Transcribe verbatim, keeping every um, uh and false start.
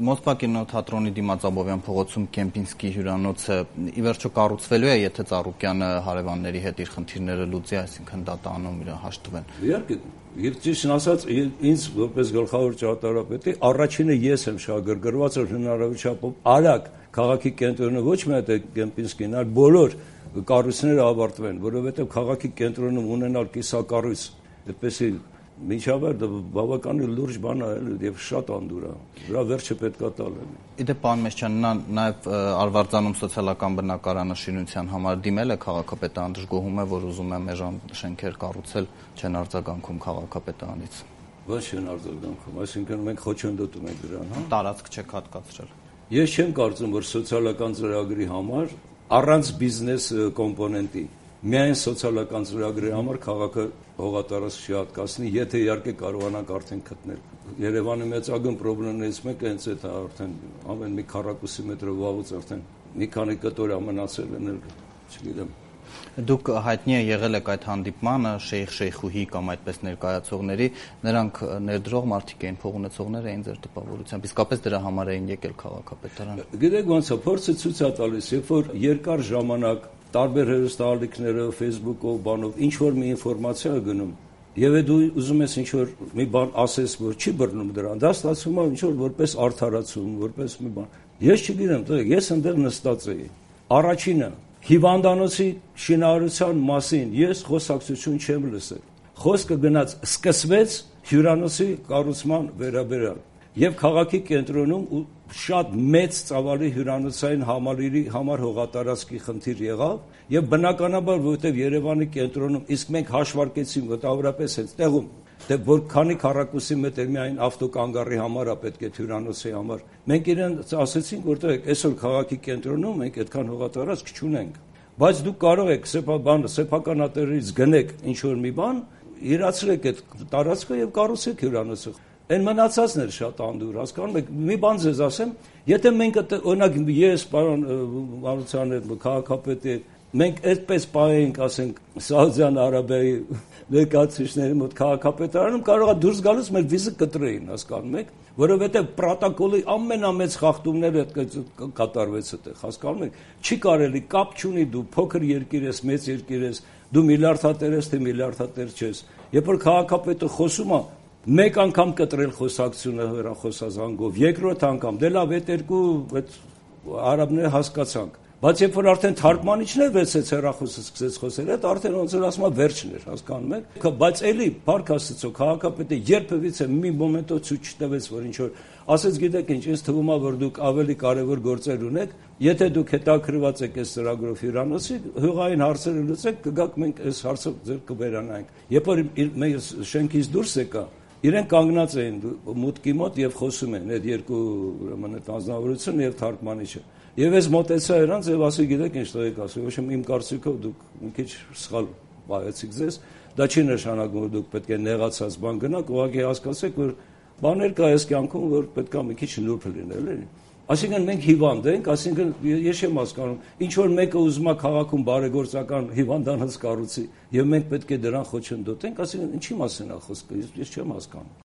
Մոսկվա կինոթատրոնի դիմաց Աբովյան փողոցում Կեմպինսկի հյուրանոցը ի վերջո կառուցվելու է, եթե Ծառուկյանը հարևանների հետ իր խնդիրները լուծի, այսինքն դատանում իր հաշտվեն։ Իհարկե, եւ ճիշտն ասած, ինձ որպես գլխավոր ճարտարապետի առաջինը ես եմ շահագրգռված, որ հնարավորությամբ արագ քաղաքի կենտրոնը ոչ միայն այդ Կեմպինսկին, այլ բոլոր կառույցները ավարտվեն, որովհետեւ քաղաքի կենտրոնում ունենալ կիսակառույց, այդպեսի միջավայր դա բավականին լուրջ բան է եւ շատ անդուր է։ Դրա վերջը պետքա տալ։ Իդեպ պարոն Մեշչյան, նա նաեւ Արվարձանում սոցիալական բնակարանը շինության համար դիմել է քաղաքապետարան, դժգոհում է, որ ուզում է մեժան շենքեր կառուցել, չեն արձագանքում քաղաքապետարանից։ Ոչ չեն արձագանքում, այսինքն մենք խոչընդոտում ենք դրան, հա։ Տարածք չեք հատկացրել։ Ես չեմ կարծում, որ սոցիալական ծրագրի համար առանց բիզնես կոմպոնենտի միայն սոցիալական ծրագրի համար քաղաքը հողատարածք չի հատկացնի, եթե իհարկե կարողանանք արդեն գտնել։ Երևանի մեծագույն խնդիրներից մեկը հենց այդ է, արդեն ամեն մի քառակուսի մետրով վաղուց արդեն մի քանի կտոր ամնացել են, չգիտեմ։ Դուք հայտնի եղել եք այդ հանդիպմանը շեյխ շեյխուհի կամ այդպես ներկայացողների, նրանք ներդրող մարդիկ էին, փող ունեցողներ էին ձեր տպավորությամբ, իսկապես դրա համար էին եկել քաղաքապետարան։ Գիտեք ոնց է, փորձը ցույց է տալիս, երբ որ երկար ժամանակ տարբեր հեռուստաալիքներով, Facebook-ով, բանով ինչ որ մի ինֆորմացիա է գնում, եւ դու ուզում ես ինչ որ մի բան ասես, որ չի բռնում դրան, դա ստացվում է ինչ որ որպես արդարացում, որպես մի բան։ Ես չգիտեմ, ես այնտեղ նստած էի։ Առաջինը հիվանդանոցի շինարարության մասին ես խոսակցություն չեմ լսել։ Խոսքը գնաց սկսվեց հյուրանոցի կառուցման վերաբերյալ եւ քաղաքի կենտրոնում շատ մեծ ծավալի հյուրանոցային համալիրի համար հողատարածքի խնդիր եղավ եւ բնականաբար որովհետեւ Երևանի կենտրոնում իսկ մենք հաշվարկեցինք մոտավորապես այդ տեղում դե որ քանի քառակուսի մետր միայն ավտոկանգառի համար է պետք է հյուրանոցի համար մենք իրեն ասացինք որտեղ այսօր քաղաքի կենտրոնում մենք այդքան հողատարածք չունենք բայց դուք կարող եք սեփական սեփականատերից գնեք ինչ որ մի բան իրացրեք այդ տարածքը եւ կառուցեք հյուրանոցը Այն մնացածն էր շատ անդուր, հասկանում եք, մի բան ձեզ ասեմ, եթե մենք օրինակ ես, պարոն Մարությանը, քաղաքապետի, մենք այդպես պահենք, ասենք, Սաուդյան Արաբիայի ներկայացուցիչների մոտ քաղաքապետարանում կարող է դուրս գալուց մեր վիզը կտրեին, հասկանում եք, որովհետև պրոտոկոլի ամենամեծ խախտումները կատարվեց այդտեղ, հասկանում եք, չի կարելի, կապ չունի դու փոքր երկիր ես, մեծ երկիր ես, դու միլիարդատեր ես, թե միլիարդատեր չես, երբ որ քաղաքապետը խոսում է Մեկ անգամ կտրել խոսակցությունը հեռախոսազանգով, երկրորդ անգամ, դե լավ, այդ երկու այդ արաբները հասկացանք, բայց երբ որ արդեն թարգմանիչն էր վեցեց հեռախոսը սկսեց խոսել, այդ արդեն ոնց որ ասում է վերջն էր, հասկանում եք, բայց էլի փառք Աստծո քաղաքապետը երբևիցե մի մոմենտով ցույց չտվեց, որ ինչ որ ասեց գիտեք ինչ, ինձ թվում է որ դուք ավելի կարևոր գործեր ունեք, եթե դուք հետաքրված եք այս ծրագրով հյուրանոցի, հողային հարցերը լուծեք, կգաք մենք այս հարցը ձեր կվերանայինք։ Երբ որ մեր շենքից դուրս եկա Իրեն կանգնած էին մուտքի մոտ եւ խոսում են այդ երկու ուրեմն այդ անձնավորությունը եւ թարգմանիչը։ Եվ ես մոտեցա իրանց եւ ասի գիտեք ինչ տեղ ասի, ոչ իմ կարծիքով դուք մի քիչ սխալ բայեցիք ձեզ, դա չի նշանակում որ դուք պետք է նեղացած բան գնաք, ուղղակի հասկացեք որ բաներ կա այս կյանքում որ պետք է մի քիչ նուրբ լինել, էլի։ Այսինքն մենք հիվանդ ենք, այսինքն ես չեմ հասկանում, ինչ որ մեկը ուզում է քաղաքում բարեգործական հիվանդանոց կառուցի եւ մենք պետք է դրան խոչընդոտենք, այսինքն ինչի մասին է խոսքը, ես չեմ հասկանում։